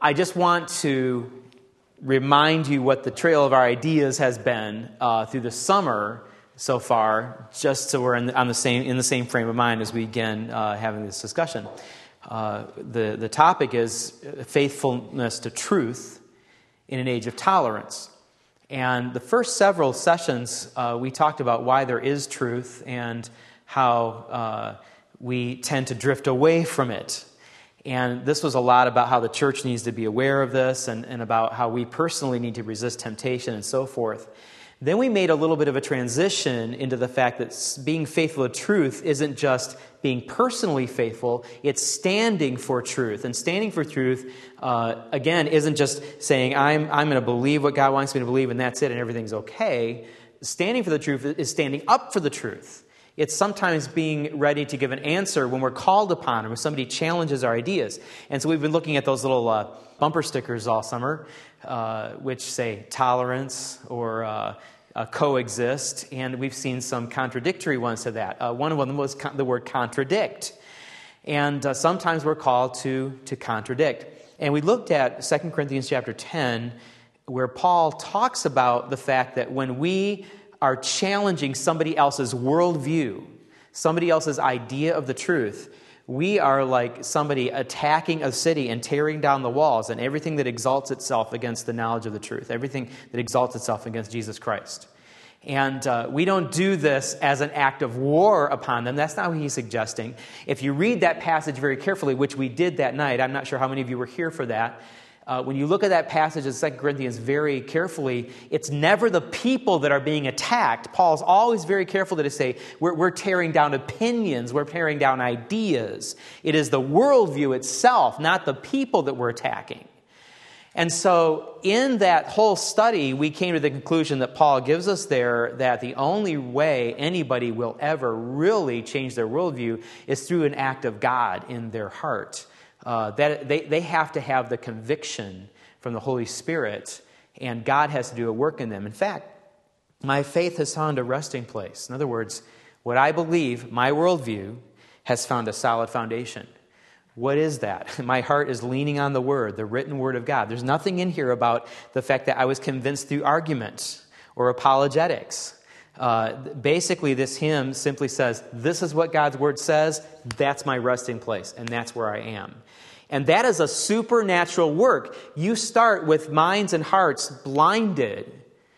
I just want to remind you what the trail of our ideas has been through the summer so far, just so we're in the same frame of mind as we begin having this discussion. The topic is faithfulness to truth in an age of tolerance. And the first several sessions, we talked about why there is truth and how we tend to drift away from it. And this was a lot about how the church needs to be aware of this and about how we personally need to resist temptation and so forth. Then we made a little bit of a transition into the fact that being faithful to truth isn't just being personally faithful, it's standing for truth. And standing for truth, again, isn't just saying, I'm going to believe what God wants me to believe and that's it and everything's okay. Standing for the truth is standing up for the truth. It's sometimes being ready to give an answer when we're called upon or when somebody challenges our ideas. And so we've been looking at those little bumper stickers all summer, which say tolerance or coexist. And we've seen some contradictory ones to that. One of them was the word contradict. And sometimes we're called to contradict. And we looked at 2 Corinthians chapter 10, where Paul talks about the fact that when we are challenging somebody else's worldview, somebody else's idea of the truth, we are like somebody attacking a city and tearing down the walls and everything that exalts itself against the knowledge of the truth, everything that exalts itself against Jesus Christ. And we don't do this as an act of war upon them. That's not what he's suggesting. If you read that passage very carefully, which we did that night, I'm not sure how many of you were here for that. When you look at that passage in 2 Corinthians very carefully, it's never the people that are being attacked. Paul's always very careful to say, we're tearing down opinions, we're tearing down ideas. It is the worldview itself, not the people that we're attacking. And so in that whole study, we came to the conclusion that Paul gives us there that the only way anybody will ever really change their worldview is through an act of God in their heart. That they have to have the conviction from the Holy Spirit, and God has to do a work in them. In fact, my faith has found a resting place. In other words, what I believe, my worldview, has found a solid foundation. What is that? My heart is leaning on the Word, the written Word of God. There's nothing in here about the fact that I was convinced through argument or apologetics. Basically, this hymn simply says, this is what God's Word says, that's my resting place, and that's where I am. And that is a supernatural work. You start with minds and hearts blinded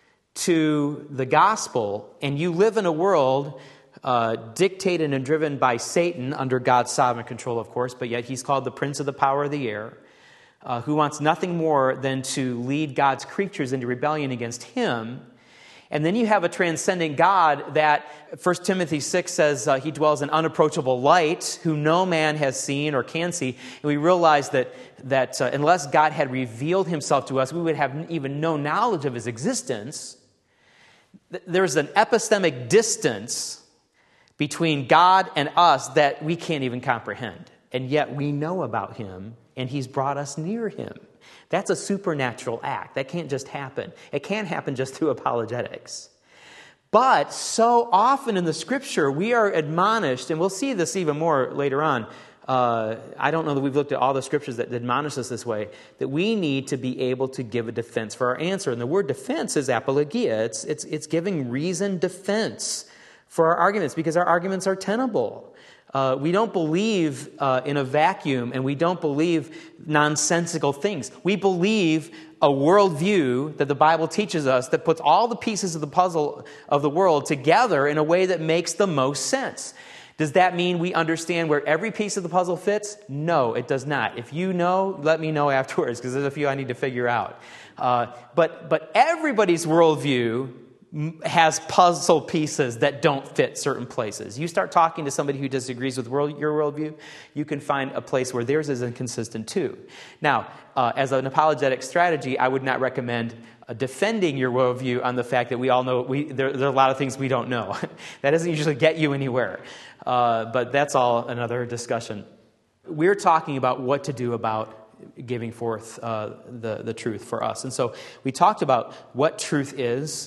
to the gospel, and you live in a world dictated and driven by Satan under God's sovereign control, of course, but yet he's called the prince of the power of the air, who wants nothing more than to lead God's creatures into rebellion against him. And then you have a transcendent God that 1 Timothy 6 says he dwells in unapproachable light, who no man has seen or can see. And we realize that unless God had revealed himself to us, we would have even no knowledge of his existence. There's an epistemic distance between God and us that we can't even comprehend. And yet we know about him, and he's brought us near him. That's a supernatural act. That can't just happen. It can't happen just through apologetics. But so often in the Scripture, we are admonished, and we'll see this even more later on. I don't know that we've looked at all the Scriptures that admonish us this way, that we need to be able to give a defense for our answer. And the word defense is apologia. It's giving reasoned defense for our arguments, because our arguments are tenable. We don't believe in a vacuum, and we don't believe nonsensical things. We believe a worldview that the Bible teaches us that puts all the pieces of the puzzle of the world together in a way that makes the most sense. Does that mean we understand where every piece of the puzzle fits? No, it does not. If you know, let me know afterwards, because there's a few I need to figure out. But everybody's worldview has puzzle pieces that don't fit certain places. You start talking to somebody who disagrees with your worldview, you can find a place where theirs is inconsistent too. Now, as an apologetic strategy, I would not recommend defending your worldview on the fact that we all know there are a lot of things we don't know. That doesn't usually get you anywhere. But that's all another discussion. We're talking about what to do about giving forth the truth for us. And so we talked about what truth is,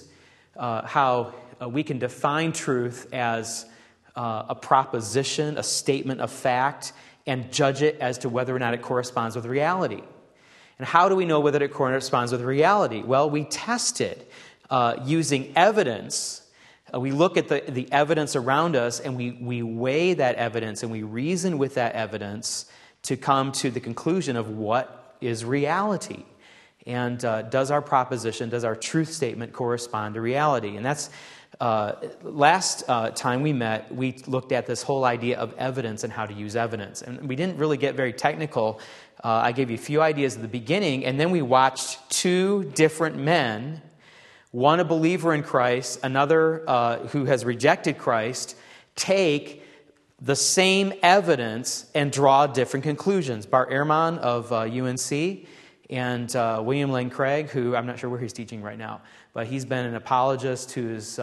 how we can define truth as a proposition, a statement of fact, and judge it as to whether or not it corresponds with reality. And how do we know whether it corresponds with reality? Well, we test it using evidence. We look at the evidence around us, and we weigh that evidence, and we reason with that evidence to come to the conclusion of what is reality. And does our proposition, does our truth statement correspond to reality? And that's, last time we met, we looked at this whole idea of evidence and how to use evidence. And we didn't really get very technical. I gave you a few ideas at the beginning, and then we watched two different men, one a believer in Christ, another who has rejected Christ, take the same evidence and draw different conclusions. Bart Ehrman of UNC and William Lane Craig, who I'm not sure where he's teaching right now, but he's been an apologist who's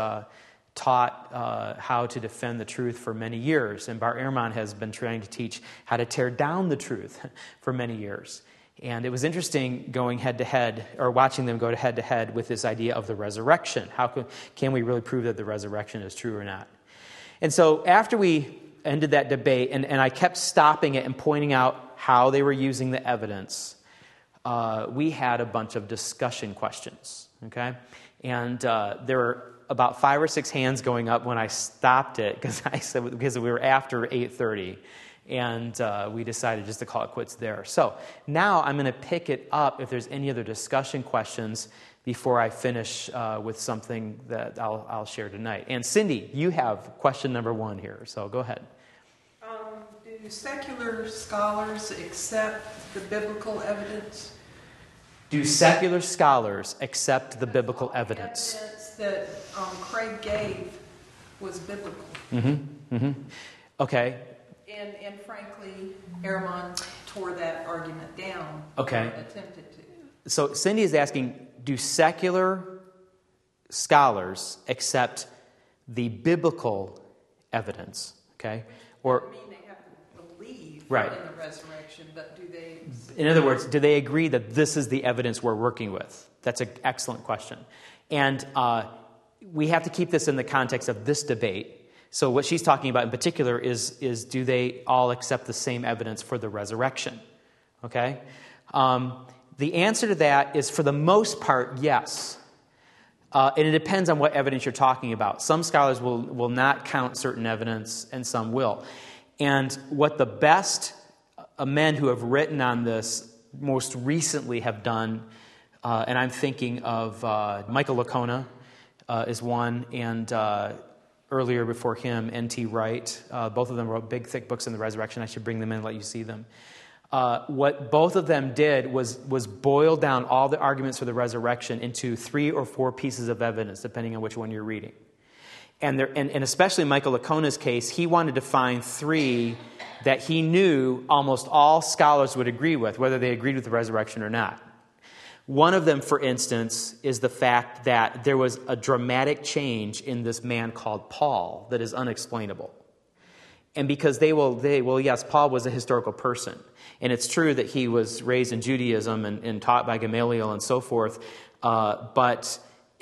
taught how to defend the truth for many years. And Bart Ehrman has been trying to teach how to tear down the truth for many years. And it was interesting going head-to-head, or watching them go head-to-head with this idea of the resurrection. How can we really prove that the resurrection is true or not? And so after we ended that debate, and I kept stopping it and pointing out how they were using the evidence, we had a bunch of discussion questions, okay? And there were about 5 or 6 hands going up when I stopped it, because we were after 8:30. And we decided just to call it quits there. So now I'm going to pick it up if there's any other discussion questions before I finish with something that I'll share tonight. And Cindy, you have question number 1 here, so go ahead. Do secular scholars accept the biblical evidence? Do secular scholars accept the biblical evidence? Evidence that Craig gave was biblical. Okay. And frankly, Ehrman tore that argument down. Okay. Attempted to. So Cindy is asking, do secular scholars accept the biblical evidence? Okay. Or, I mean, they have to believe right. in the resurrection, but do they... In other words, do they agree that this is the evidence we're working with? That's an excellent question. And we have to keep this in the context of this debate. So what she's talking about in particular is do they all accept the same evidence for the resurrection? Okay? The answer to that is, for the most part, yes. And it depends on what evidence you're talking about. Some scholars will not count certain evidence, and some will. And what the best men who have written on this most recently have done, and I'm thinking of Michael Licona is one, and earlier before him, N.T. Wright. Both of them wrote big, thick books on the resurrection. I should bring them in and let you see them. What both of them did was boil down all the arguments for the resurrection into 3 or 4 pieces of evidence, depending on which one you're reading. And especially in Michael Licona's case, he wanted to find 3 that he knew almost all scholars would agree with, whether they agreed with the resurrection or not. One of them, for instance, is the fact that there was a dramatic change in this man called Paul that is unexplainable. And because yes, Paul was a historical person. And it's true that he was raised in Judaism and taught by Gamaliel and so forth. But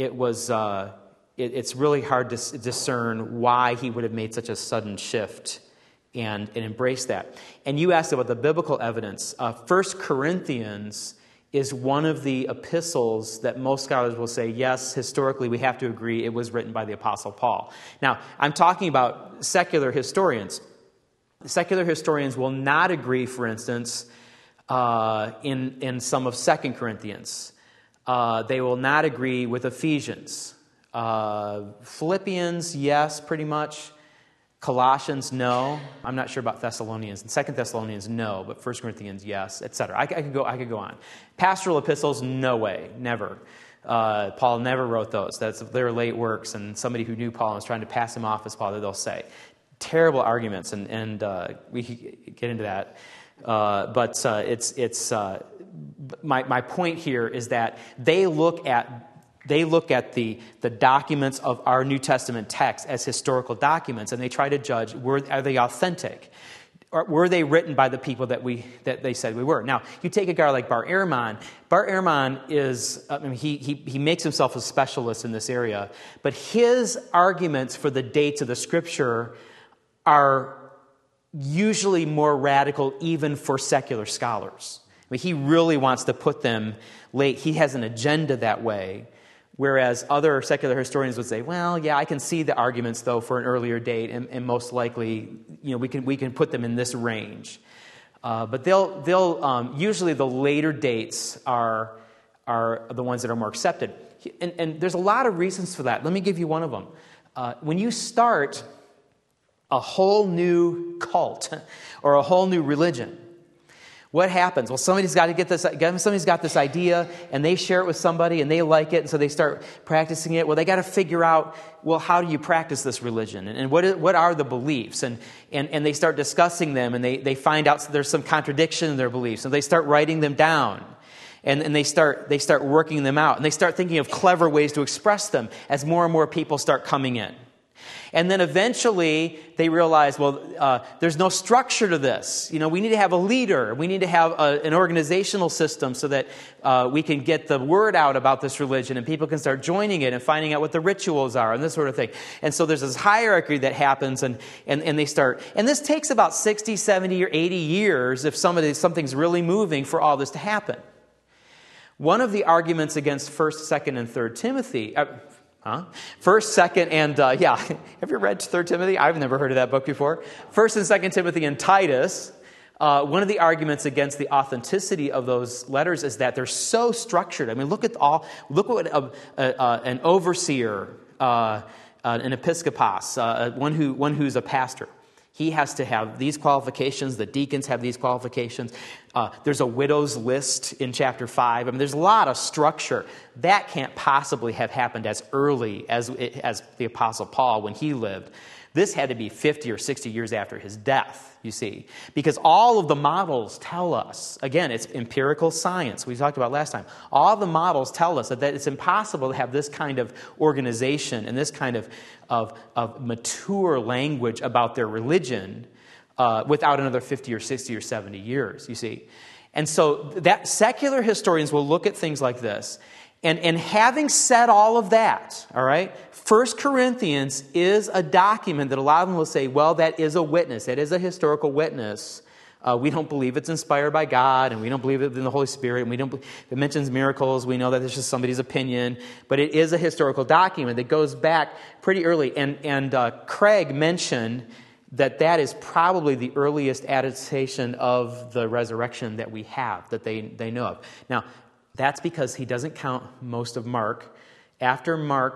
it's really hard to discern why he would have made such a sudden shift and embrace that. And you asked about the biblical evidence. 1 Corinthians is one of the epistles that most scholars will say, yes, historically we have to agree it was written by the Apostle Paul. Now, I'm talking about secular historians. Secular historians will not agree, for instance, in some of 2 Corinthians. They will not agree with Ephesians. Philippians, yes, pretty much. Colossians, no. I'm not sure about Thessalonians. And 2 Thessalonians, no. But 1 Corinthians, yes, etc. I could go on. Pastoral epistles, no way, never. Paul never wrote those. They're late works, and somebody who knew Paul and was trying to pass him off as Paul, they'll say. Terrible arguments, and we could get into that. But my point here is that they look at the documents of our New Testament text as historical documents, and they try to judge, are they authentic? Or were they written by the people that they said we were? Now, you take a guy like Bart Ehrman. Bart Ehrman is, he makes himself a specialist in this area, but his arguments for the dates of the Scripture are usually more radical even for secular scholars. mean, he really wants to put them late. He has an agenda that way. Whereas other secular historians would say, well, yeah, I can see the arguments, though, for an earlier date, and most likely, we can put them in this range. But they'll usually the later dates are the ones that are more accepted. And there's a lot of reasons for that. Let me give you one of them. When you start a whole new cult or a whole new religion, what happens? Well, somebody's got this idea, and they share it with somebody, and they like it, and so they start practicing it. Well, they got to figure out, well, how do you practice this religion, and what are the beliefs, and they start discussing them, and they find out there's some contradiction in their beliefs, and they start writing them down, and they start working them out, and they start thinking of clever ways to express them as more and more people start coming in. And then eventually they realize, well, there's no structure to this. We need to have a leader. We need to have an organizational system so that we can get the word out about this religion and people can start joining it and finding out what the rituals are and this sort of thing. And so there's this hierarchy that happens and they start. And this takes about 60, 70, or 80 years if something's really moving for all this to happen. One of the arguments against 1st, 2nd, and 3rd Timothy... 1st, 2nd, and have you read 3rd Timothy? I've never heard of that book before. 1st and 2nd Timothy and Titus. One of the arguments against the authenticity of those letters is that they're so structured. I mean, look what an overseer, an episkopos, one who's a pastor. He has to have these qualifications. The deacons have these qualifications. There's a widow's list in chapter 5. I mean, there's a lot of structure. That can't possibly have happened as early as the Apostle Paul when he lived. This had to be 50 or 60 years after his death, you see. Because all of the models tell us, again, it's empirical science we talked about last time. All the models tell us that it's impossible to have this kind of organization and this kind of mature language about their religion without another 50 or 60 or 70 years, you see. And so that secular historians will look at things like this. And having said all of that, all right, 1 Corinthians is a document that a lot of them will say, well, that is a witness. That is a historical witness. We don't believe it's inspired by God, and we don't believe it in the Holy Spirit, and we don't believe it mentions miracles. We know that it's just somebody's opinion, but it is a historical document that goes back pretty early. And Craig mentioned that is probably the earliest attestation of the resurrection that we have, that they know of. Now, that's because he doesn't count most of Mark. After Mark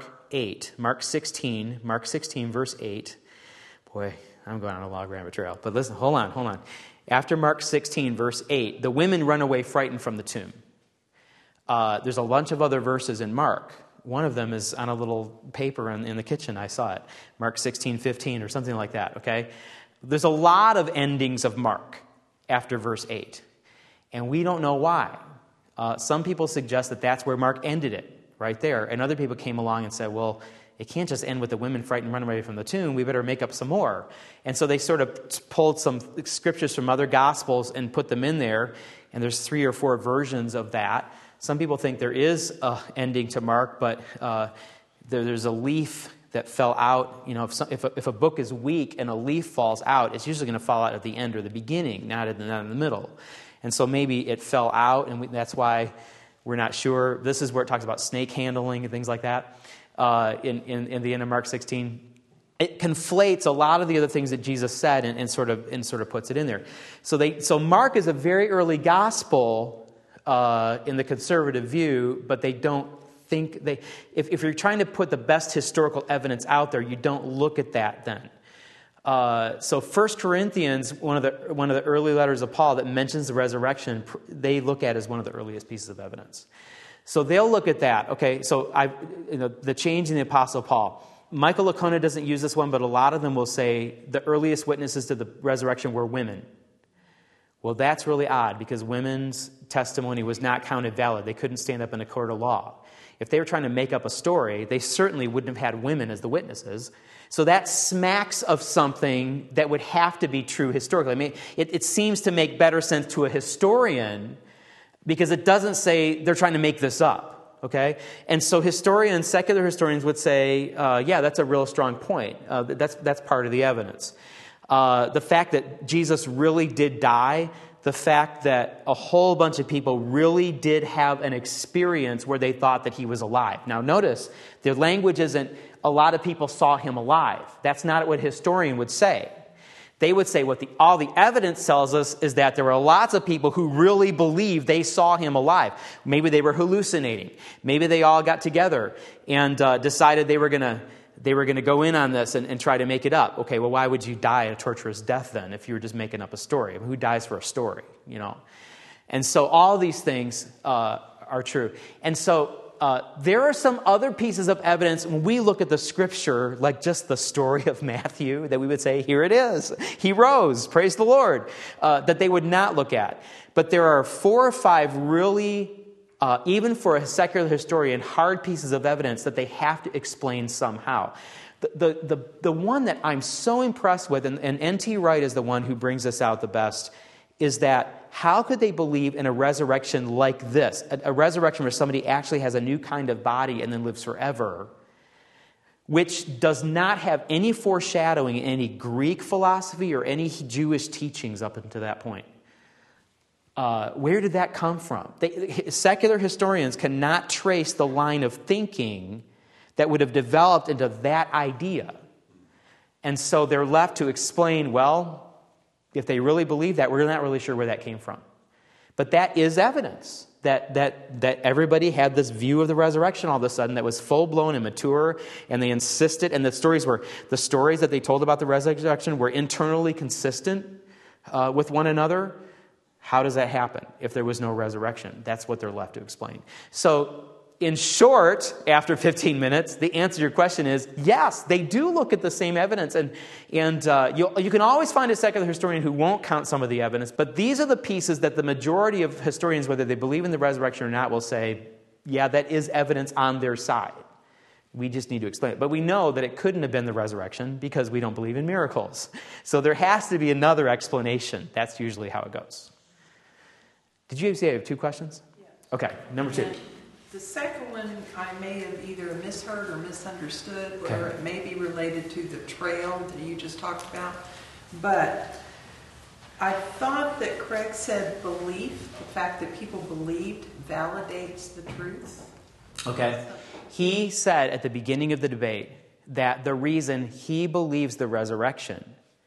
16, verse 8. Boy, I'm going on a log rabbit trail. But listen, hold on. After Mark 16, verse 8, the women run away frightened from the tomb. There's a bunch of other verses in Mark. One of them is on a little paper in the kitchen. I saw it. Mark 16:15 or something like that, okay? There's a lot of endings of Mark after verse 8. And we don't know why. Some people suggest that that's where Mark ended it, right there. And other people came along and said, well, it can't just end with the women frightened and run away from the tomb. We better make up some more. And so they sort of pulled some scriptures from other Gospels and put them in there. And there's 3 or 4 versions of that. Some people think there is an ending to Mark, but there's a leaf that fell out. If a book is weak and a leaf falls out, it's usually going to fall out at the end or the beginning, not in the middle. And so maybe it fell out, and that's why we're not sure. This is where it talks about snake handling and things like that in the end of Mark 16. It conflates a lot of the other things that Jesus said and sort of puts it in there. So Mark is a very early gospel in the conservative view, but they don't think if you're trying to put the best historical evidence out there, you don't look at that then. So 1 Corinthians, one of the early letters of Paul that mentions the resurrection, they look at as one of the earliest pieces of evidence. So they'll look at that. Okay, so the change in the Apostle Paul. Michael Licona doesn't use this one, but a lot of them will say the earliest witnesses to the resurrection were women. Well, that's really odd because women's testimony was not counted valid. They couldn't stand up in a court of law. If they were trying to make up a story, they certainly wouldn't have had women as the witnesses. So that smacks of something that would have to be true historically. I mean, it seems to make better sense to a historian because it doesn't say they're trying to make this up, okay? And so secular historians would say, yeah, that's a real strong point. That's part of the evidence. The fact that Jesus really did die, the fact that a whole bunch of people really did have an experience where they thought that he was alive. Now notice, the language isn't, a lot of people saw him alive. That's not what a historian would say. They would say all the evidence tells us is that there were lots of people who really believed they saw him alive. Maybe they were hallucinating. Maybe they all got together and decided they were going to go in on this and try to make it up. Okay, well, why would you die a torturous death then if you were just making up a story? I mean, who dies for a story, you know? And so all these things are true. And so there are some other pieces of evidence when we look at the Scripture, like just the story of Matthew, that we would say, here it is. He rose, praise the Lord, that they would not look at. But there are 4 or 5 really, even for a secular historian, hard pieces of evidence that they have to explain somehow. The one that I'm so impressed with, and N.T. Wright is the one who brings this out the best, is that how could they believe in a resurrection like this? A resurrection where somebody actually has a new kind of body and then lives forever, which does not have any foreshadowing in any Greek philosophy or any Jewish teachings up until that point. Where did that come from? Secular historians cannot trace the line of thinking that would have developed into that idea. And so they're left to explain, well, if they really believe that, we're not really sure where that came from. But that is evidence that everybody had this view of the resurrection all of a sudden that was full-blown and mature, and they insisted, and the stories that they told about the resurrection were internally consistent with one another. How does that happen if there was no resurrection? That's what they're left to explain. So, in short, after 15 minutes, the answer to your question is yes, they do look at the same evidence. And you can always find a secular historian who won't count some of the evidence, but these are the pieces that the majority of historians, whether they believe in the resurrection or not, will say, yeah, that is evidence on their side. We just need to explain it. But we know that it couldn't have been the resurrection because we don't believe in miracles. So there has to be another explanation. That's usually how it goes. Did you say you have 2 questions? Yes. Okay, number 2. The second one I may have either misheard or misunderstood, where it may be related to the trail that you just talked about. But I thought that Craig said belief, the fact that people believed, validates the truth. Okay. He said at the beginning of the debate that the reason he believes the resurrection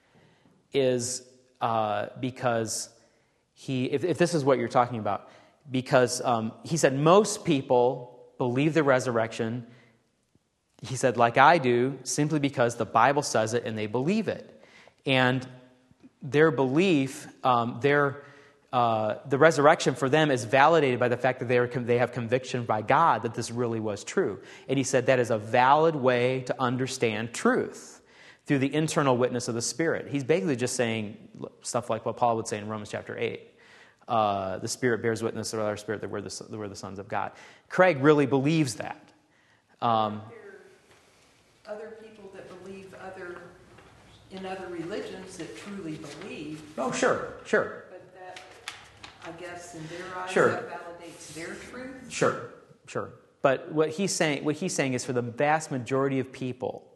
is because if this is what you're talking about, because he said most people believe the resurrection, he said, like I do, simply because the Bible says it and they believe it. And their belief, the resurrection for them is validated by the fact that they have conviction by God that this really was true. And he said that is a valid way to understand truth through the internal witness of the Spirit. He's basically just saying stuff like what Paul would say in Romans chapter 8. The Spirit bears witness with our spirit that we're the sons of God. Craig really believes that. There are other people that believe in other religions that truly believe. Oh, sure. But that, I guess, in their eyes, Sure. that validates their truth. Sure. But what he's saying is for the vast majority of people,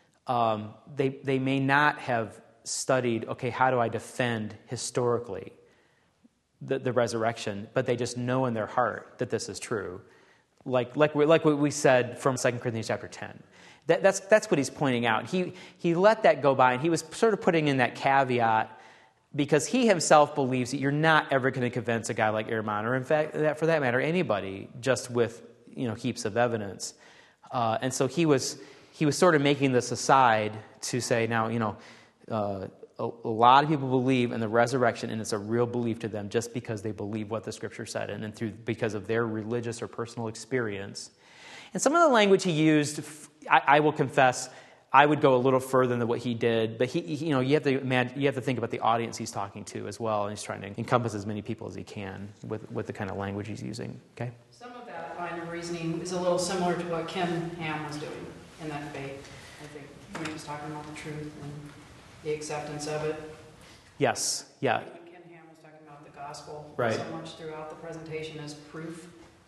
they may not have studied, okay, how do I defend historically the resurrection, but they just know in their heart that this is true. Like what we said from 2 Corinthians chapter 10. That's what he's pointing out. He let that go by, and he was sort of putting in that caveat because he himself believes that you're not ever going to convince a guy like Ehrman, or in fact, for that matter, anybody, just with heaps of evidence. And so he was sort of making this aside to say, now, a lot of people believe in the resurrection, and it's a real belief to them just because they believe what the Scripture said, and then because of their religious or personal experience. And some of the language he used, I will confess, I would go a little further than what he did. But you have to think about the audience he's talking to as well, and he's trying to encompass as many people as he can with the kind of language he's using. Okay. Some of that line of reasoning is a little similar to what Ken Ham was doing in that debate. I think when he was talking about the truth and the acceptance of it. Yes. Yeah. Ken Ham was talking about the gospel right. so much throughout the presentation as proof.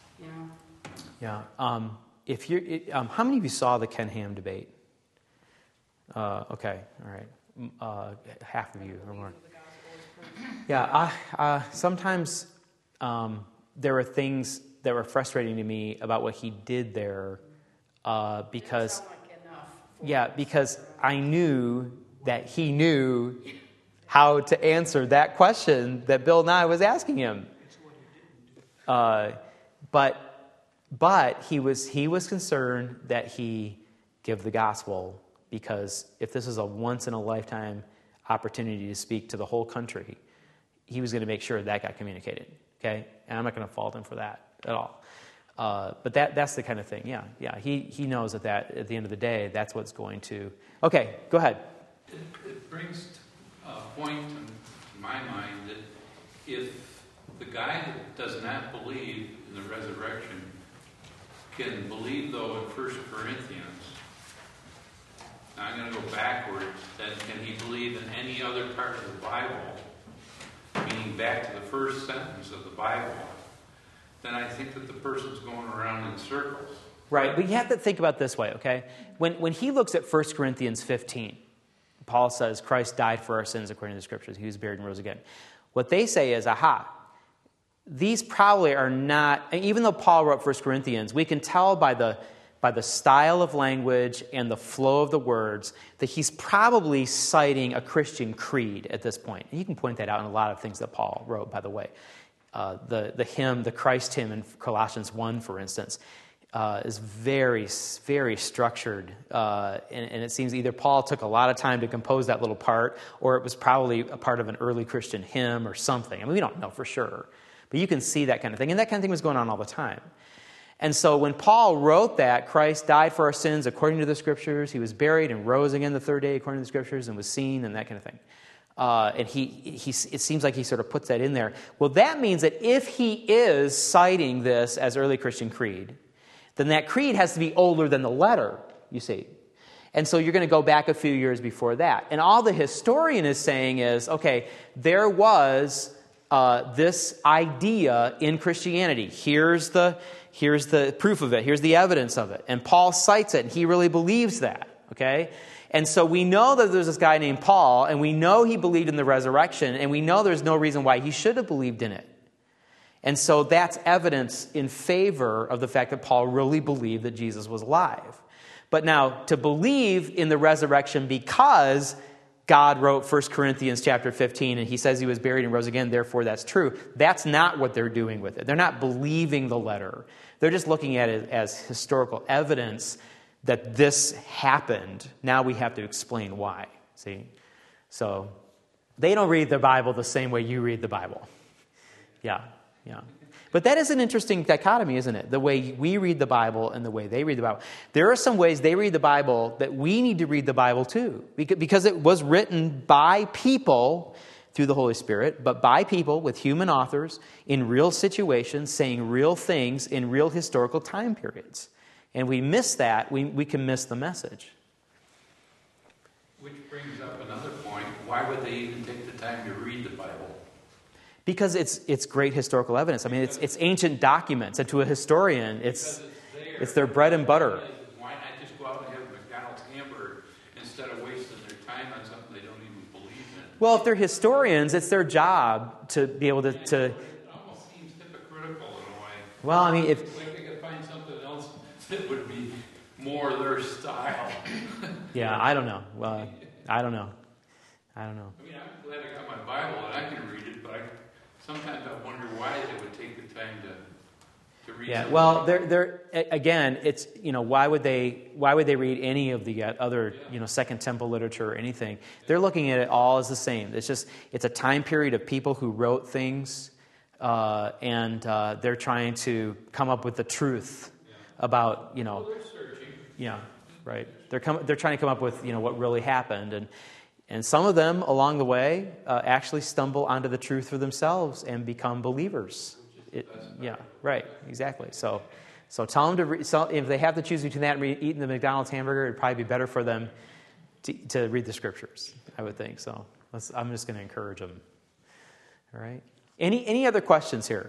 Yeah. If you, how many of you saw the Ken Ham debate? Okay. All right. Half of you or more. Yeah, sometimes there were things that were frustrating to me about what he did there because, because I knew that he knew how to answer that question that Bill Nye was asking him. But he was concerned that he give the gospel, because if this is a once in a lifetime opportunity to speak to the whole country, he was going to make sure that got communicated. Okay, and I'm not going to fault him for that at all. But that's the kind of thing. Yeah. He knows that at the end of the day, that's what's going to. Okay, go ahead. It brings a point in my mind that if the guy that does not believe in the resurrection can believe, though, in 1 Corinthians, now I'm going to go backwards, then can he believe in any other part of the Bible, meaning back to the first sentence of the Bible, then I think that the person's going around in circles. Right, but you have to think about it this way, okay? When he looks at 1 Corinthians 15, Paul says, Christ died for our sins according to the Scriptures. He was buried and rose again. What they say is, these probably are not, even though Paul wrote 1 Corinthians, we can tell by the style of language and the flow of the words that he's probably citing a Christian creed at this point. And you can point that out in a lot of things that Paul wrote, by the way. The hymn, the Christ hymn in Colossians 1, for instance, is very, very structured. And it seems either Paul took a lot of time to compose that little part, or it was probably a part of an early Christian hymn or something. I mean, we don't know for sure. But you can see that kind of thing. And that kind of thing was going on all the time. And so when Paul wrote that, Christ died for our sins according to the Scriptures, he was buried and rose again the third day according to the Scriptures, and was seen, and that kind of thing. And it seems like he sort of puts that in there. Well, that means that if he is citing this as early Christian creed, then that creed has to be older than the letter, you see. And so you're going to go back a few years before that. And all the historian is saying is, okay, there was this idea in Christianity. Here's the proof of it. Here's the evidence of it. And Paul cites it, and he really believes that, okay? And so we know that there's this guy named Paul, and we know he believed in the resurrection, and we know there's no reason why he should have believed in it. And so that's evidence in favor of the fact that Paul really believed that Jesus was alive. But now, to believe in the resurrection because God wrote 1 Corinthians chapter 15, and he says he was buried and rose again, therefore that's true, that's not what they're doing with it. They're not believing the letter. They're just looking at it as historical evidence that this happened. Now we have to explain why, see? So they don't read the Bible the same way you read the Bible. Yeah. But that is an interesting dichotomy, isn't it? The way we read the Bible and the way they read the Bible. There are some ways they read the Bible that we need to read the Bible too, because it was written by people through the Holy Spirit, but by people with human authors in real situations, saying real things in real historical time periods. And we miss that, we can miss the message. Which brings up another point. Why would they even take the time to read the Bible? Because it's great historical evidence. I mean, it's ancient documents, and to a historian, it's their bread and butter. Why not just go out and have a McDonald's hamburger instead of wasting their time on something they don't even believe in? Well, if they're historians, it's their job to be able to. It almost seems hypocritical in a way. Well, I mean, if they could find something else that would be more their style. Yeah, I don't know. Well, I don't know. I mean, I'm glad I got my Bible and I can read it, but sometimes I wonder why they would take the time to read. Yeah, well, they're again, it's why would they read any of the other Second Temple literature or anything? They're looking at it all as the same. It's a time period of people who wrote things, and they're trying to come up with the truth about Well, they're searching. Yeah, right. They're trying to come up with what really happened, and some of them along the way actually stumble onto the truth for themselves and become believers. Yeah, right, exactly. So tell them to read. So if they have to choose between that and eating the McDonald's hamburger, it'd probably be better for them to read the Scriptures, I would think. So I'm just going to encourage them. All right. Any other questions here?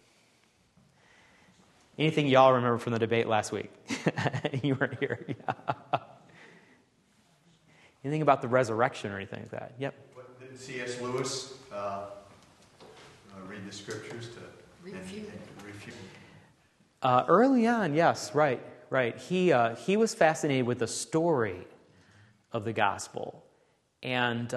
Anything y'all remember from the debate last week? You weren't here. Yeah. Anything about the resurrection or anything like that? Yep. Didn't C.S. Lewis read the scriptures to Refute. refute. Early on, yes, right. He was fascinated with the story of the gospel, and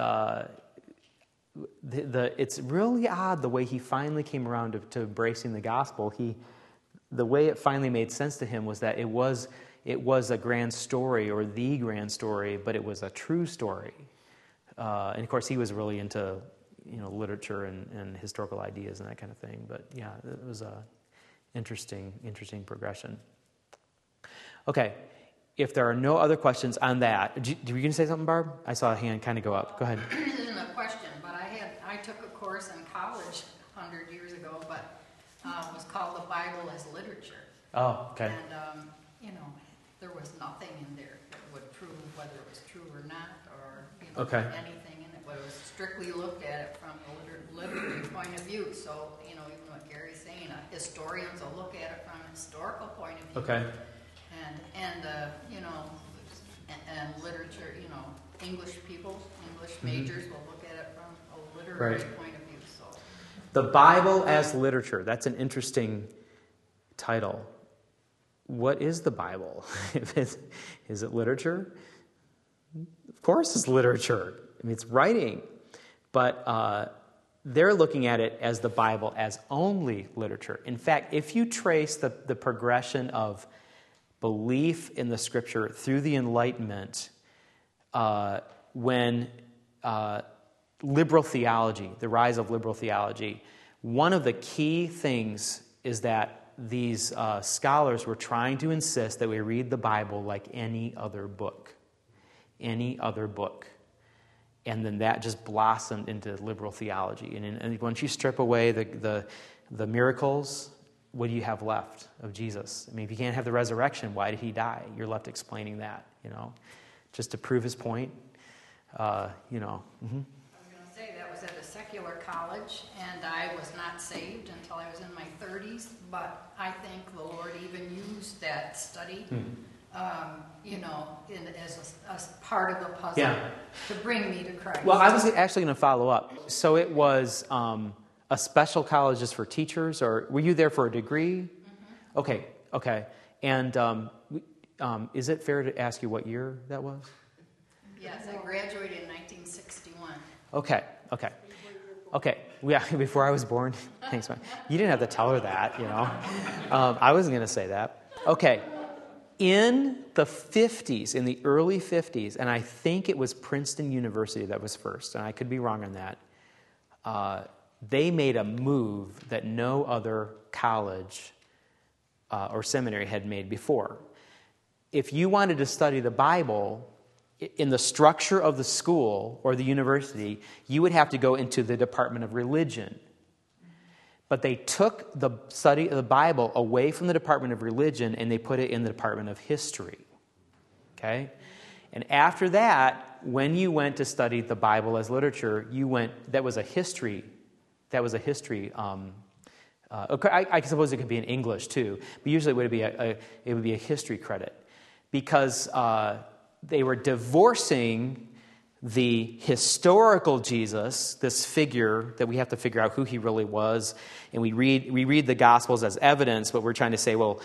it's really odd the way he finally came around to embracing the gospel. The way it finally made sense to him was that it was a grand story, or the grand story, but it was a true story. And of course, he was really into literature and historical ideas and that kind of thing. But yeah, it was a interesting progression. Okay, if there are no other questions on that, were you going to say something, Barb? I saw a hand kind of go up. Go ahead. This isn't a question, but I took a course in college 100 years ago, but it was called The Bible as Literature. Oh, okay. And, there was nothing in there that would prove whether it was true or not, or Okay. anything in it, but it was strictly looked at it from a literary point of view. So, even what Gary's saying, historians will look at it from a historical point of view. Okay. And literature, English majors will look at it from a literary point of view. So, The Bible as Literature. That's an interesting title. What is the Bible? Is it literature? Of course it's literature. I mean, it's writing. But they're looking at it as the Bible as only literature. In fact, if you trace the progression of belief in the Scripture through the Enlightenment, when liberal theology, the rise of liberal theology, one of the key things is that these scholars were trying to insist that we read the Bible like any other book. Any other book. And then that just blossomed into liberal theology. And once you strip away the miracles, what do you have left of Jesus? I mean, if you can't have the resurrection, why did he die? You're left explaining that, just to prove his point. Mm-hmm. I was going to say that was at a secular college, and I was not saved until I was in my 30s, but I think the Lord even used that study, as part of the puzzle to bring me to Christ. Well, I was actually going to follow up. So it was a special college just for teachers, or were you there for a degree? Mm-hmm. Okay. And is it fair to ask you what year that was? Yes, I graduated in 1961. Okay. Yeah, before I was born. Thanks, man. You didn't have to tell her that, I wasn't going to say that. Okay. In the 50s, in the early 50s, and I think it was Princeton University that was first, and I could be wrong on that, they made a move that no other college or seminary had made before. If you wanted to study the Bible in the structure of the school or the university, you would have to go into the Department of Religion. But they took the study of the Bible away from the Department of Religion and they put it in the Department of History. Okay? And after that, when you went to study the Bible as literature, that was a history. I suppose it could be in English too, but usually it would be a history credit, because they were divorcing the historical Jesus, this figure that we have to figure out who he really was, and we read the Gospels as evidence, but we're trying to say, well,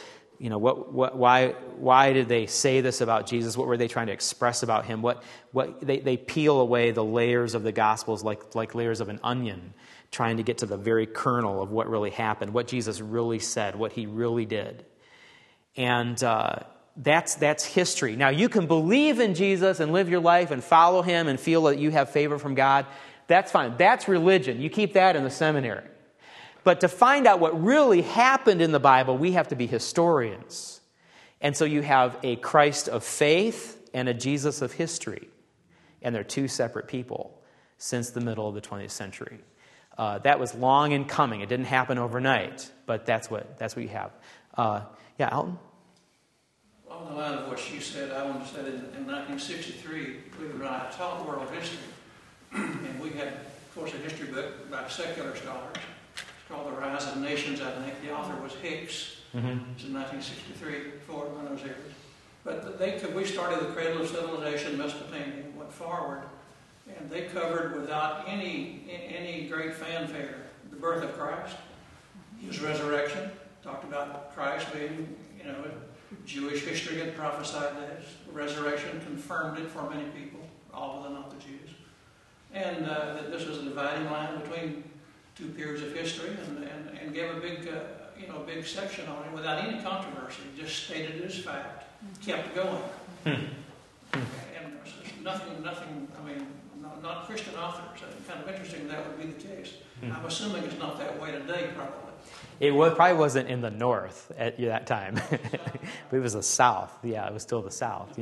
why did they say this about Jesus? What were they trying to express about him? They peel away the layers of the Gospels like layers of an onion, trying to get to the very kernel of what really happened, what Jesus really said, what he really did. And that's history. Now, you can believe in Jesus and live your life and follow him and feel that you have favor from God. That's fine. That's religion. You keep that in the seminary. But to find out what really happened in the Bible, we have to be historians. And so you have a Christ of faith and a Jesus of history. And they're two separate people since the middle of the 20th century. That was long in coming. It didn't happen overnight, but that's what you have. Yeah, Alton? On the line of what she said, I want to say that in 1963, believe it or not, I taught world history. And we had, of course, a history book by secular scholars. It's called The Rise of Nations, I think. The author was Hicks. Mm-hmm. It's in 1963, before one of those years. But we started the cradle of civilization, Mesopotamia, went forward. And they covered without any great fanfare the birth of Christ, his resurrection, talked about Christ being, Jewish history had prophesied this. The resurrection confirmed it for many people, all of them, not the Jews. And that this was a dividing line between two periods of history, and gave a big, big section on it without any controversy. Just stated it as fact, kept going. And nothing. I mean, not Christian authors. It's kind of interesting that would be the case. I'm assuming it's not that way today, probably. It probably wasn't in the north at that time, but it was the south. Yeah, it was still the south,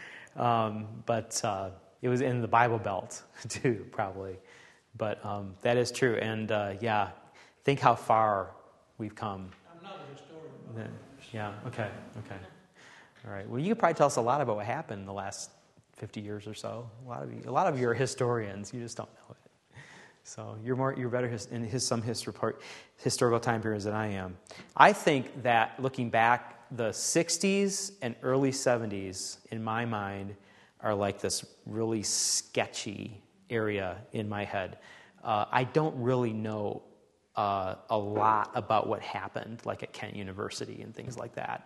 but it was in the Bible Belt too, probably. But that is true, and think how far we've come. I'm not a historian. Yeah. Okay. All right. Well, you could probably tell us a lot about what happened in the last 50 years or so. A lot of you are historians. You just don't know it. So you're better in some historical time periods than I am. I think that looking back, the 60s and early 70s, in my mind, are like this really sketchy area in my head. I don't really know a lot about what happened, like at Kent University and things like that,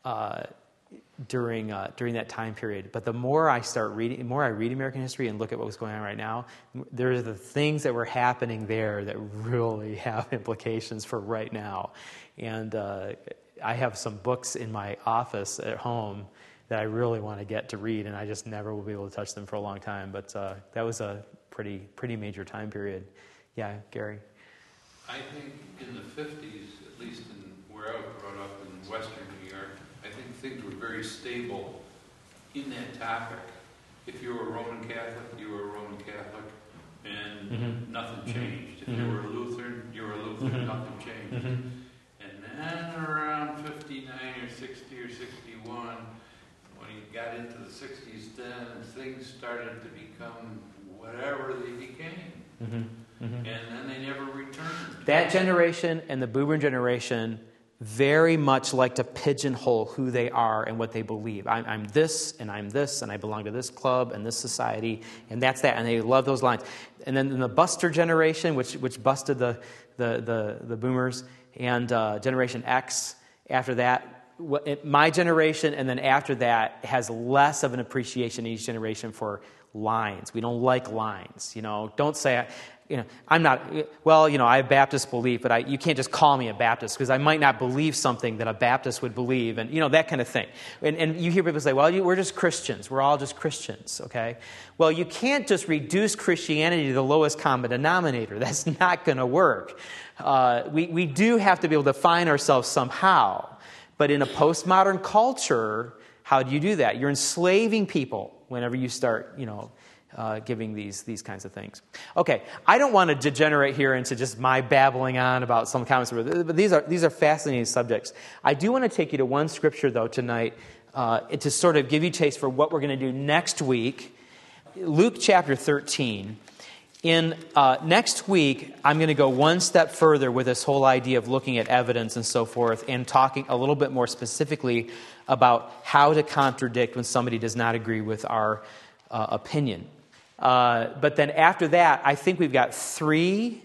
during that time period. But the more I read American history and look at what was going on right now, there are the things that were happening there that really have implications for right now. And I have some books in my office at home that I really want to get to read, and I just never will be able to touch them for a long time. But that was a pretty major time period. Yeah, Gary? I think in the 50s, at least in where I was brought up in western New York, I think things were very stable in that topic. If you were a Roman Catholic, you were a Roman Catholic, and nothing changed. If you were a Lutheran, you were a Lutheran, nothing changed. And then around 59 or 60 or 61, when you got into the 60s, then things started to become whatever they became. And then they never returned. That generation and the boomer generation very much like to pigeonhole who they are and what they believe. I'm this, and I belong to this club and this society, and that's that. And they love those lines. And then the Buster generation, which busted the boomers, and Generation X after that, my generation, and then after that, has less of an appreciation in each generation for lines. We don't like lines. Don't say, I'm not, I have Baptist belief, but you can't just call me a Baptist because I might not believe something that a Baptist would believe, and, that kind of thing. And you hear people say, we're just Christians. We're all just Christians, okay? Well, you can't just reduce Christianity to the lowest common denominator. That's not going to work. We do have to be able to define ourselves somehow. But in a postmodern culture, how do you do that? You're enslaving people whenever you start, giving these kinds of things. Okay, I don't want to degenerate here into just my babbling on about some comments, but these are fascinating subjects. I do want to take you to one scripture, though, tonight to sort of give you a taste for what we're going to do next week. Luke chapter 13. In next week, I'm going to go one step further with this whole idea of looking at evidence and so forth, and talking a little bit more specifically about how to contradict when somebody does not agree with our opinion. But then after that, I think we've got three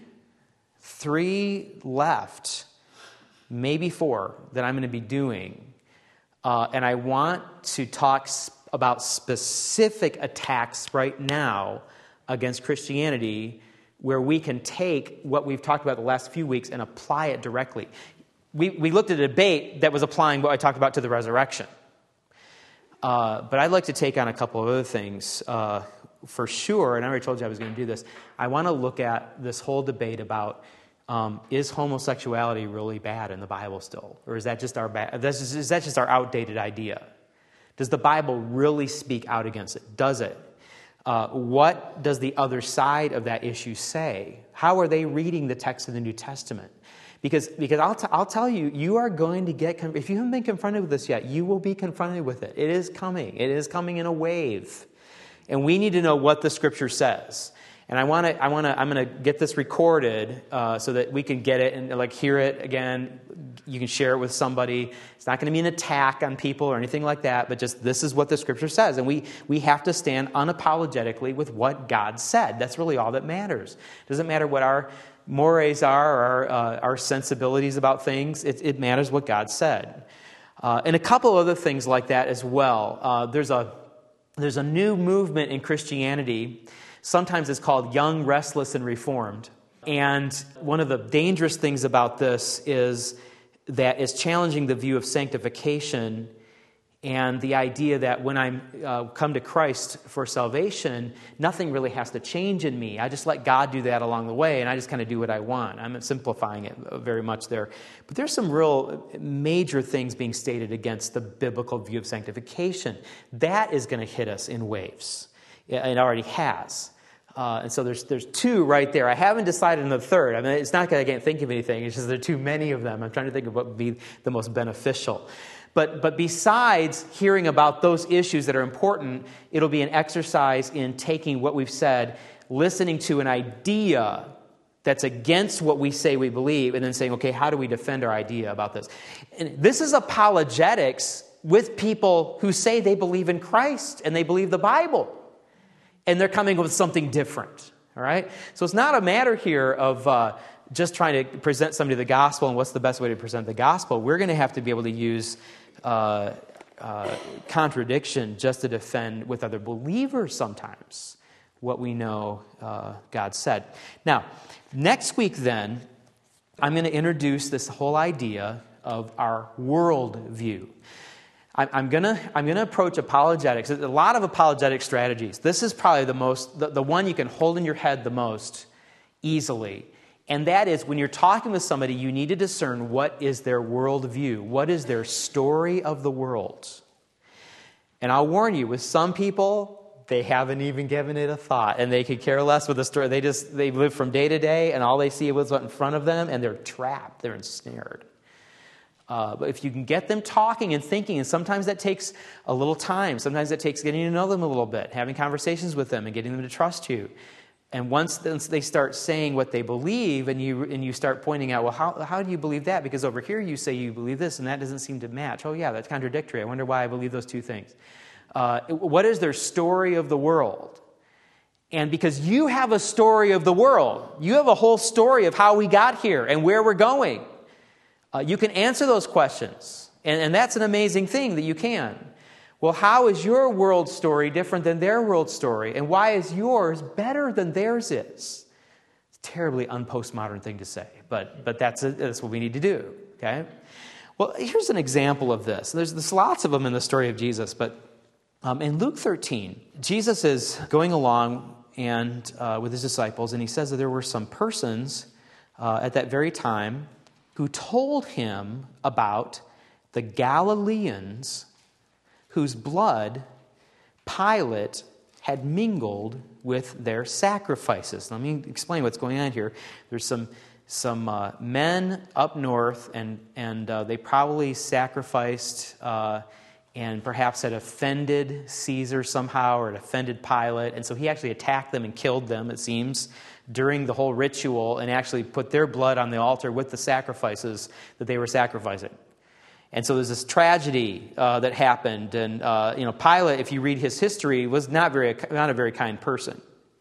left, maybe 4, that I'm going to be doing. And I want to talk about specific attacks right now against Christianity where we can take what we've talked about the last few weeks and apply it directly. We looked at a debate that was applying what I talked about to the resurrection. But I'd like to take on a couple of other things for sure, and I already told you I was going to do this. I want to look at this whole debate about is homosexuality really bad in the Bible still? Or is that just our outdated idea? Does the Bible really speak out against it? Does it? What does the other side of that issue say? How are they reading the text of the New Testament? Because I'll tell you, you are going to get, if you haven't been confronted with this yet, you will be confronted with it. It is coming. It is coming in a wave. And we need to know what the Scripture says. And I'm going to get this recorded so that we can get it and like hear it again. You can share it with somebody. It's not going to be an attack on people or anything like that, but just this is what the Scripture says. And we have to stand unapologetically with what God said. That's really all that matters. It doesn't matter what our mores are or our sensibilities about things. It matters what God said. And a couple other things like that as well. There's a new movement in Christianity. Sometimes it's called Young, Restless, and Reformed. And one of the dangerous things about this is that it's challenging the view of sanctification and the idea that when I come to Christ for salvation, nothing really has to change in me. I just let God do that along the way, and I just kind of do what I want. I'm simplifying it very much there. But there's some real major things being stated against the biblical view of sanctification. That is going to hit us in waves. It already has. And so there's two right there. I haven't decided on the third. I mean, it's not that I can't think of anything. It's just there are too many of them. I'm trying to think of what would be the most beneficial. But besides hearing about those issues that are important, it'll be an exercise in taking what we've said, listening to an idea that's against what we say we believe, and then saying, okay, how do we defend our idea about this? And this is apologetics with people who say they believe in Christ and they believe the Bible. And they're coming with something different, all right? So it's not a matter here of just trying to present somebody the gospel and what's the best way to present the gospel. We're going to have to be able to use contradiction just to defend with other believers sometimes what we know God said. Now, next week then, I'm going to introduce this whole idea of our worldview. I'm gonna approach apologetics. There's a lot of apologetic strategies. This is probably the one you can hold in your head the most easily. And that is when you're talking with somebody, you need to discern what is their worldview, what is their story of the world. And I'll warn you, with some people, they haven't even given it a thought, and they could care less with the story. They live from day to day, and all they see is what's in front of them, and they're trapped, they're ensnared. But if you can get them talking and thinking, and sometimes that takes a little time. Sometimes it takes getting to know them a little bit, having conversations with them and getting them to trust you. And once they start saying what they believe, and you start pointing out, well, how do you believe that? Because over here you say you believe this, and that doesn't seem to match. Oh, yeah, that's contradictory. I wonder why I believe those two things. What is their story of the world? And because you have a story of the world, you have a whole story of how we got here and where we're going. You can answer those questions, and that's an amazing thing that you can. Well, how is your world story different than their world story, and why is yours better than theirs is? It's a terribly un-postmodern thing to say, but that's what we need to do, okay? Well, here's an example of this. There's lots of them in the story of Jesus, but in Luke 13, Jesus is going along and with his disciples, and he says that there were some persons at that very time who told him about the Galileans whose blood Pilate had mingled with their sacrifices. Let me explain what's going on here. There's some men up north, and they probably sacrificed and perhaps had offended Caesar somehow or had offended Pilate. And so he actually attacked them and killed them, it seems, during the whole ritual, and actually put their blood on the altar with the sacrifices that they were sacrificing. And so there's this tragedy that happened, and Pilate, if you read his history, was not a very kind person.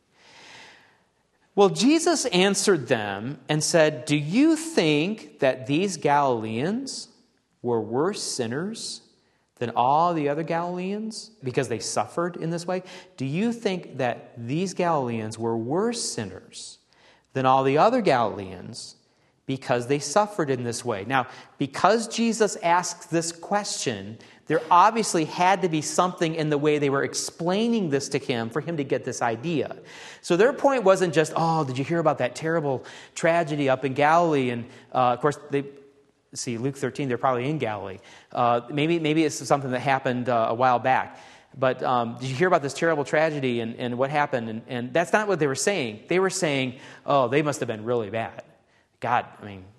Well, Jesus answered them and said, "Do you think that these Galileans were worse sinners than all the other Galileans because they suffered in this way? Do you think that these Galileans were worse sinners than all the other Galileans because they suffered in this way?" Now, because Jesus asked this question, there obviously had to be something in the way they were explaining this to him for him to get this idea. So their point wasn't just, oh, did you hear about that terrible tragedy up in Galilee? And of course, Luke 13, they're probably in Galilee. Maybe it's something that happened a while back. But did you hear about this terrible tragedy and what happened? And that's not what they were saying. They were saying, oh, they must have been really bad. God, I mean,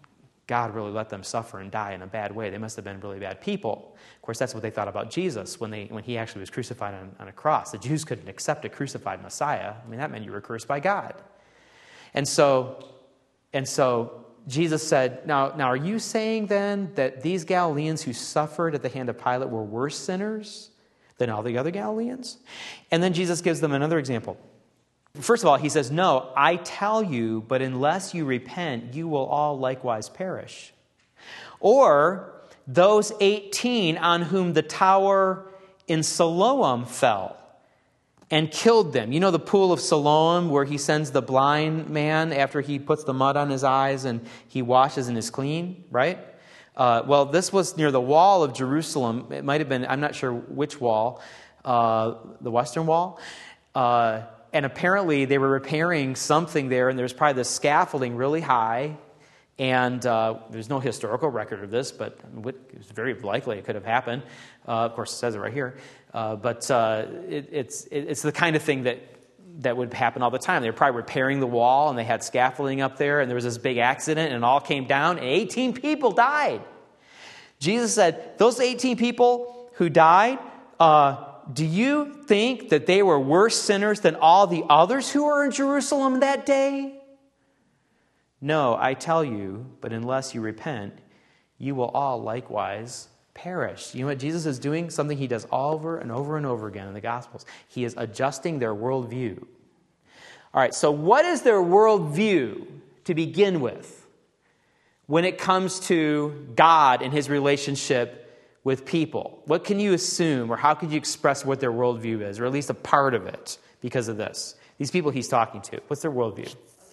God really let them suffer and die in a bad way. They must have been really bad people. Of course, that's what they thought about Jesus when he actually was crucified on a cross. The Jews couldn't accept a crucified Messiah. I mean, that meant you were cursed by God. And so Jesus said, now are you saying then that these Galileans who suffered at the hand of Pilate were worse sinners than all the other Galileans? And then Jesus gives them another example. First of all, he says, no, I tell you, but unless you repent, you will all likewise perish. Or those 18 on whom the tower in Siloam fell and killed them. You know the pool of Siloam where he sends the blind man after he puts the mud on his eyes and he washes and is clean, right? Well, this was near the wall of Jerusalem. It might have been, I'm not sure which wall, the western wall. And apparently they were repairing something there, and there's probably the scaffolding really high. And there's no historical record of this, but it's very likely it could have happened. Of course, it says it right here. But it's the kind of thing that would happen all the time. They were probably repairing the wall, and they had scaffolding up there, and there was this big accident, and it all came down, and 18 people died. Jesus said, those 18 people who died, do you think that they were worse sinners than all the others who were in Jerusalem that day? No, I tell you, but unless you repent, you will all likewise perish. You know what Jesus is doing? Something he does over and over and over again in the Gospels. He is adjusting their worldview. All right, so what is their worldview to begin with when it comes to God and his relationship with people? What can you assume, or how could you express what their worldview is, or at least a part of it because of this? These people he's talking to, what's their worldview?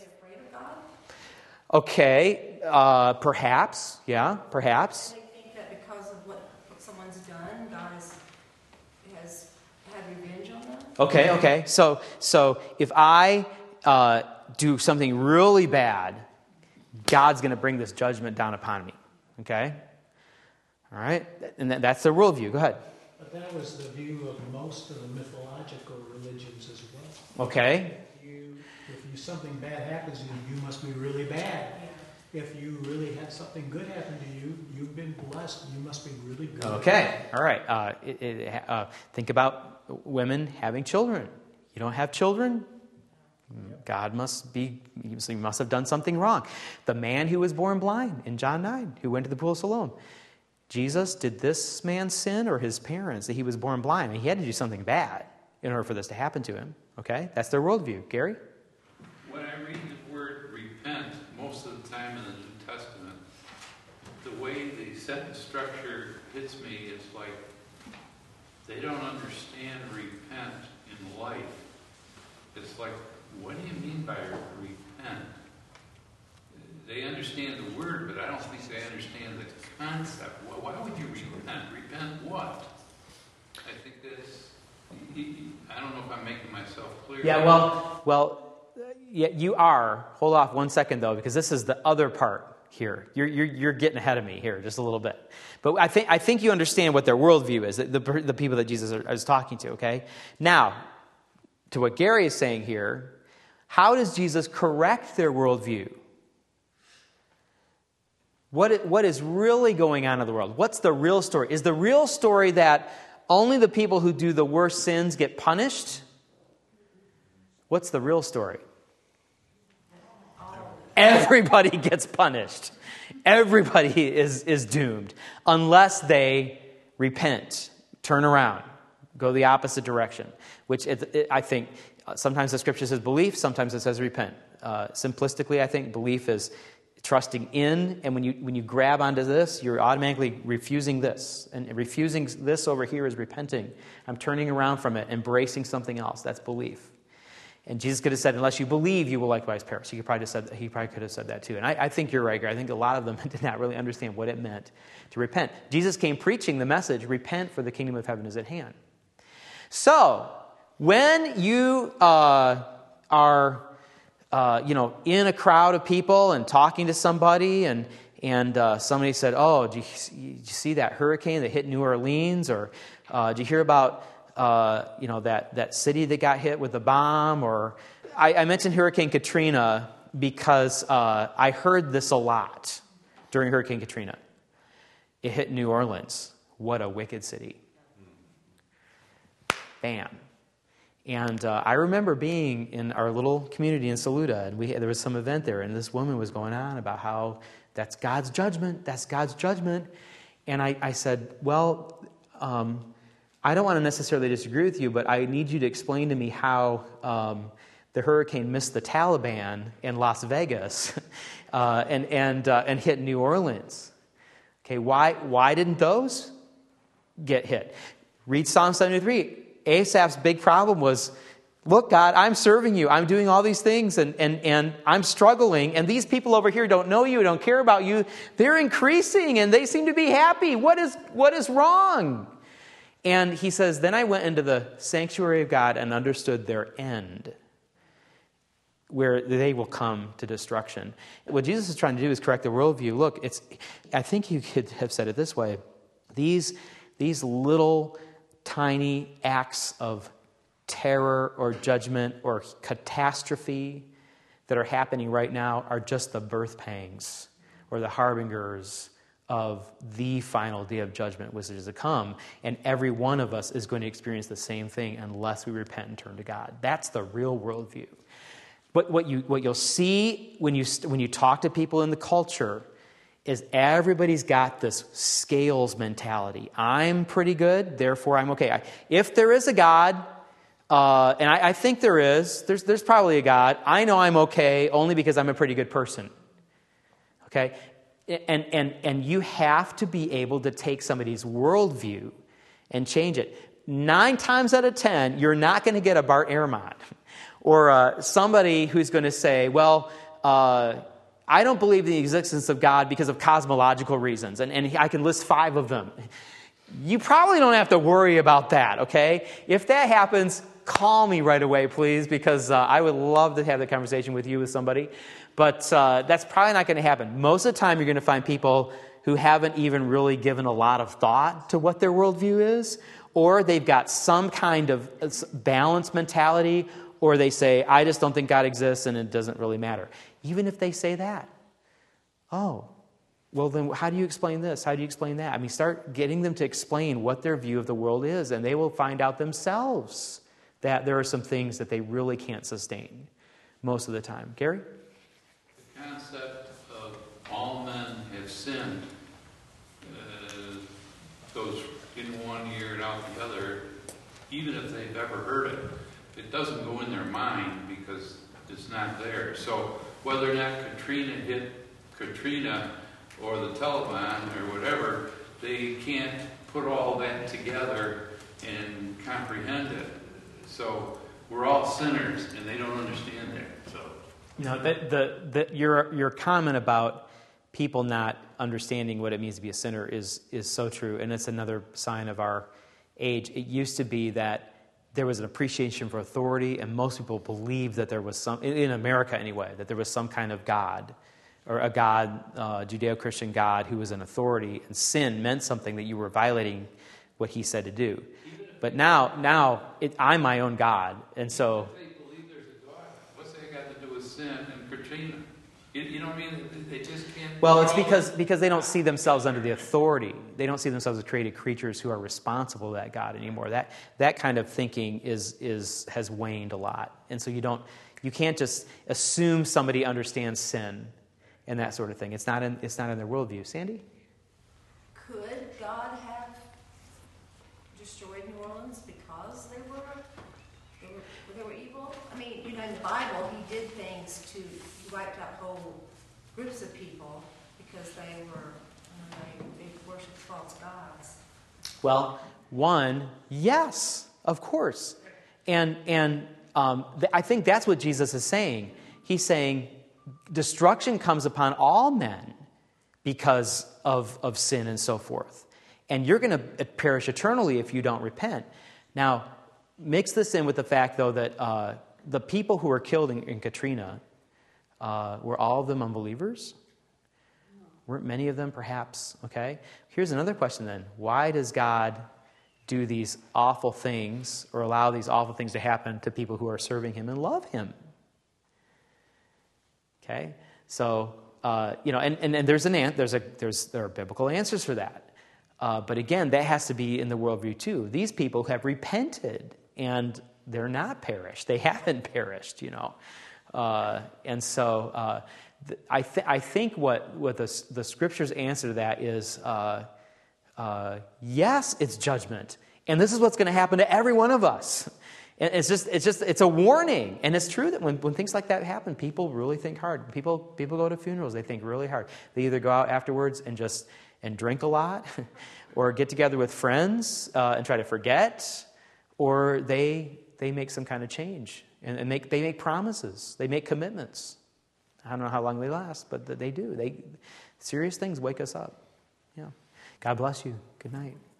Okay, perhaps, yeah, perhaps. They think that because of what someone's done, God has had revenge on them. Okay. So if I do something really bad, God's going to bring this judgment down upon me. Okay? All right? And that's their worldview. Go ahead. But that was the view of most of the mythological religions as well. Okay. If something bad happens to you, you must be really bad. If you really had something good happen to you, you've been blessed, you must be really good. Okay, all right. Think about women having children. You don't have children? God must have done something wrong. The man who was born blind in John 9, who went to the pool of Siloam. Jesus, did this man sin or his parents that he was born blind? I mean, he had to do something bad in order for this to happen to him. Okay, that's their worldview. Gary? When I read the word repent, most of the time in the New Testament, the way the sentence structure hits me is like they don't understand repent in life. It's like, what do you mean by repent? They understand the word, but I don't think they understand the concept. Why would you repent? Repent what? I think that's... I don't know if I'm making myself clear. Yeah, well, yeah, you are. Hold off 1 second, though, because this is the other part here. You're getting ahead of me here just a little bit. But I think you understand what their worldview is, the people that Jesus is talking to, okay? Now, to what Gary is saying here, how does Jesus correct their worldview? What is really going on in the world? What's the real story? Is the real story that only the people who do the worst sins get punished? What's the real story? Everybody gets punished. Everybody is doomed unless they repent, turn around, go the opposite direction, which I think sometimes the scripture says belief, sometimes it says repent. Simplistically, I think belief is trusting in, and when you grab onto this, you're automatically refusing this. And refusing this over here is repenting. I'm turning around from it, embracing something else. That's belief. And Jesus could have said, unless you believe, you will likewise perish. He probably could have said that too. And I think you're right, Gary. I think a lot of them did not really understand what it meant to repent. Jesus came preaching the message, repent for the kingdom of heaven is at hand. So, when you are in a crowd of people and talking to somebody, and somebody said, "Oh, did you see that hurricane that hit New Orleans?" Or did you hear about that city that got hit with the bomb? Or I mentioned Hurricane Katrina because I heard this a lot during Hurricane Katrina. It hit New Orleans. What a wicked city. Bam. And I remember being in our little community in Saluda, and there was some event there, and this woman was going on about how that's God's judgment, that's God's judgment. And I said, well, I don't want to necessarily disagree with you, but I need you to explain to me how the hurricane missed the Taliban in Las Vegas and hit New Orleans. Okay, why didn't those get hit? Read Psalm 73. Asaph's big problem was, look, God, I'm serving you. I'm doing all these things, and I'm struggling. And these people over here don't know you, don't care about you. They're increasing, and they seem to be happy. What is wrong? And he says, then I went into the sanctuary of God and understood their end, where they will come to destruction. What Jesus is trying to do is correct the worldview. Look, I think you could have said it this way. These little tiny acts of terror or judgment or catastrophe that are happening right now are just the birth pangs or the harbingers of the final day of judgment which is to come. And every one of us is going to experience the same thing unless we repent and turn to God. That's the real worldview. But what you'll see when you talk to people in the culture is everybody's got this scales mentality. I'm pretty good, therefore I'm okay. If there is a God, and I think there's probably a God, I know I'm okay only because I'm a pretty good person. Okay? And you have to be able to take somebody's worldview and change it. 9 times out of 10, you're not going to get a Bart Ehrman or somebody who's going to say, well, I don't believe in the existence of God because of cosmological reasons, and I can list 5 of them. You probably don't have to worry about that, okay? If that happens, call me right away, please, because I would love to have the conversation with you with somebody. But that's probably not going to happen. Most of the time, you're going to find people who haven't even really given a lot of thought to what their worldview is, or they've got some kind of balanced mentality, or they say, I just don't think God exists and it doesn't really matter. Even if they say that, oh, well then how do you explain this? How do you explain that? I mean, start getting them to explain what their view of the world is, and they will find out themselves that there are some things that they really can't sustain most of the time. Gary? The concept of all men have sinned goes in one ear and out the other, even if they've ever heard it. It doesn't go in their mind because it's not there. So whether or not Katrina hit Katrina or the Taliban or whatever, they can't put all that together and comprehend it. So we're all sinners, and they don't understand that. So, your comment about people not understanding what it means to be a sinner is so true, and it's another sign of our age. It used to be that there was an appreciation for authority, and most people believed that there was some, in America anyway, that there was some kind of God, or a God, Judeo-Christian God, who was an authority, and sin meant something, that you were violating what he said to do. But now I'm my own God, and so... If they believe there's a God, what's that got to do with sin and Katrina? You know what I mean? They just can't... Well, it's because they don't see themselves under the authority. They don't see themselves as created creatures who are responsible to that God anymore. That kind of thinking has waned a lot. And so you can't just assume somebody understands sin and that sort of thing. It's not in their worldview. Sandy? Could God have destroyed New Orleans because they were evil? I mean, in the Bible, he did things to wiped out whole groups of people because they worshipped false gods. Well, one, yes, of course. And I think that's what Jesus is saying. He's saying destruction comes upon all men because of sin and so forth. And you're going to perish eternally if you don't repent. Now, mix this in with the fact, though, that the people who were killed in Katrina, were all of them unbelievers? Weren't many of them, perhaps? Okay. Here's another question then. Why does God do these awful things, or allow these awful things to happen to people who are serving him and love him? Okay. So And there are biblical answers for that. But again, that has to be in the worldview too. These people have repented, and they're not perished. They haven't perished, and so I think what the Scriptures answer to that is, yes, it's judgment, and this is what's going to happen to every one of us. And it's a warning, and it's true that when things like that happen, people really think hard. People go to funerals, they think really hard. They either go out afterwards and drink a lot, or get together with friends and try to forget, or they make some kind of change and they make promises, they make commitments. I don't know how long they last, but they do. Serious things wake us up. Yeah. God bless you. Good night.